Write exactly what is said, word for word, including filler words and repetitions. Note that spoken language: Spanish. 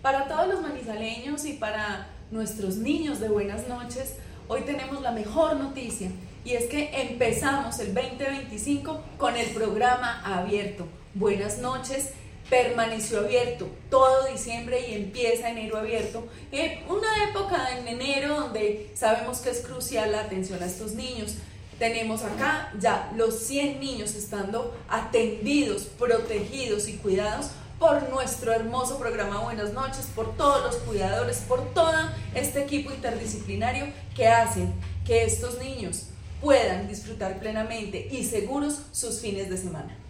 Para todos los manizaleños y para nuestros niños de buenas noches, hoy tenemos la mejor noticia y es que empezamos el veinte veinticinco con el programa abierto. Buenas noches permaneció abierto todo diciembre y empieza enero abierto. Eh, una época en enero donde sabemos que es crucial la atención a estos niños. Tenemos acá ya los cien niños estando atendidos, protegidos y cuidados por nuestro hermoso programa Buenas Noches, por todos los cuidadores, por todo este equipo interdisciplinario que hacen que estos niños puedan disfrutar plenamente y seguros sus fines de semana.